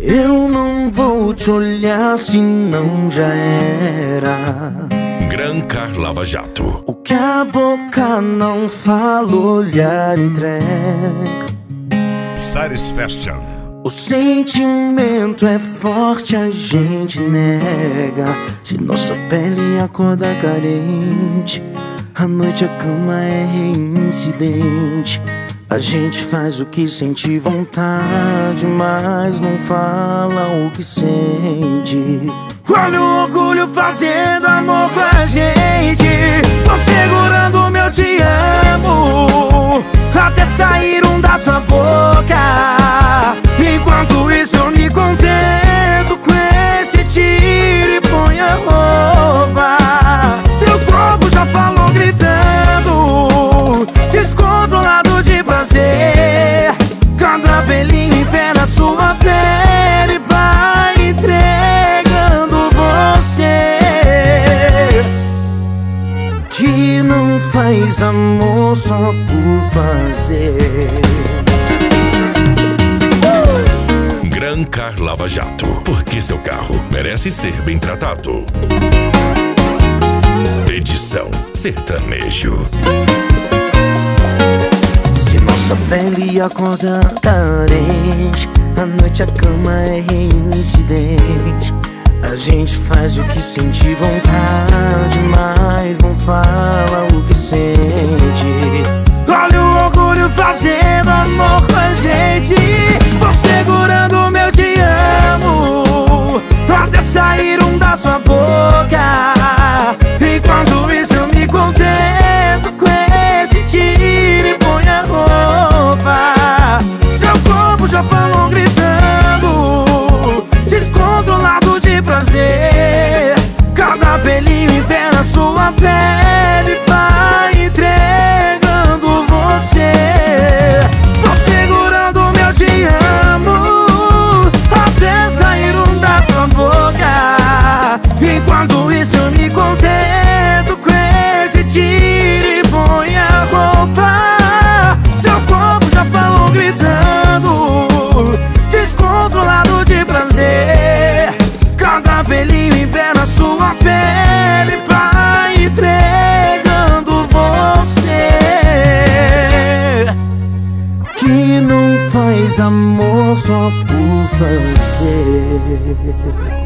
Eu não vou te olhar se não já era. Gran Lava Jato. O que a boca não fala, o olhar entrega. Satisfaction. O sentimento é forte, a gente nega. Se nossa pele acorda carente, à noite a cama é reincidente. A gente faz o que sente vontade, mas não fala o que sente. Olha o orgulho fazendo amor com a gente. Tô segurando o meu te amo até sair um da sua boca. Enquanto isso eu me contento com esse tiro e põe a roupa. Seu corpo já falou gritando, descontrolado de prazer. Cada pelinho em pé na sua pele vai entregando você. Que não faz amor só por fazer. Gran Lava Jato, porque seu carro merece ser bem tratado. Edição sertanejo. Se nossa pele acorda carente, à noite a cama é reincidente. A gente faz o que sente vontade, mas não fala o que sente. Olha o orgulho fazendo amor com a gente. Tô segurando o meu te amo até sair um da sua boca. Enquanto isso eu me contento com esse tiro e põe a roupa. Seu corpo já falou gritando, descontrolado de prazer. Cada pelinho em pé na sua pele vai entregando você. Tô segurando o meu te amo até sair um da sua boca. Enquanto isso eu me contento com esse tiro e põe a roupa. Seu corpo já falou gritando, descontrolado de prazer. Cada pelinho em pé na sua pele vai entregando você. Que não faz amor só por fazer.